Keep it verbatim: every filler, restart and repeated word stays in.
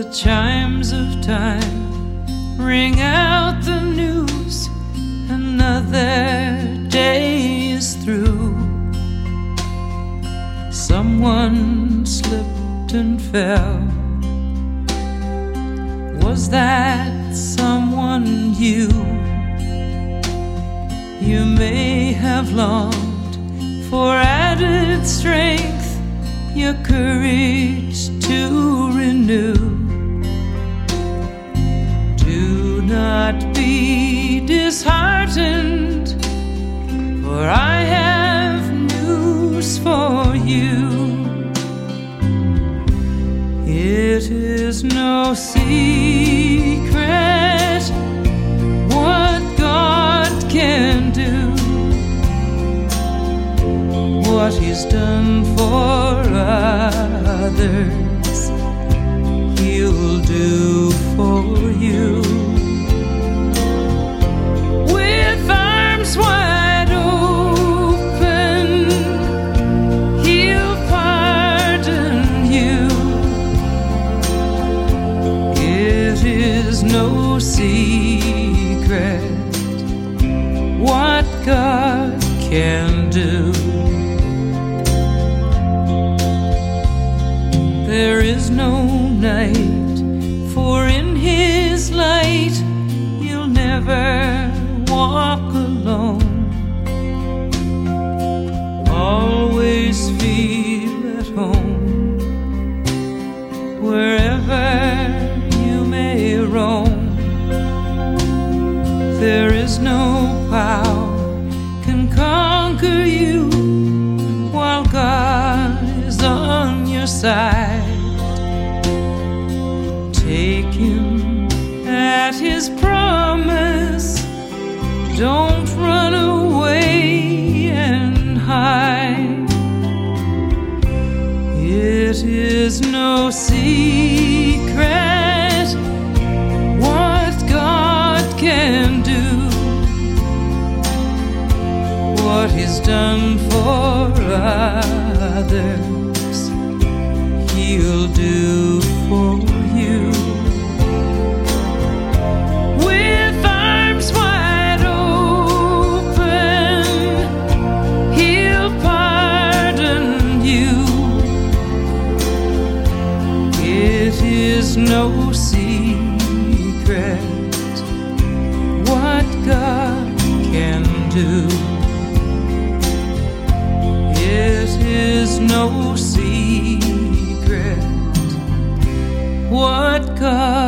chimes of time ring out the news, another day is through. Someone slipped and fell. Was that someone you? You may have longed for added strength, your courage to renew. Do not be disheartened, for I have news for you. It is no secret what God can do, what He's done for others, He'll do for you. With arms wide open, He'll pardon you. It is no secret what God can do. There is no night, for in His light you'll never walk alone. Always feel at home wherever you may roam. There is no power can conquer you while God is on your side. Take Him at His promise. Don't run away and hide. It is no secret what God can do, what He's done for others, He'll do for you. With arms wide open, He'll pardon you. It is no secret what God can do. It is no secret what God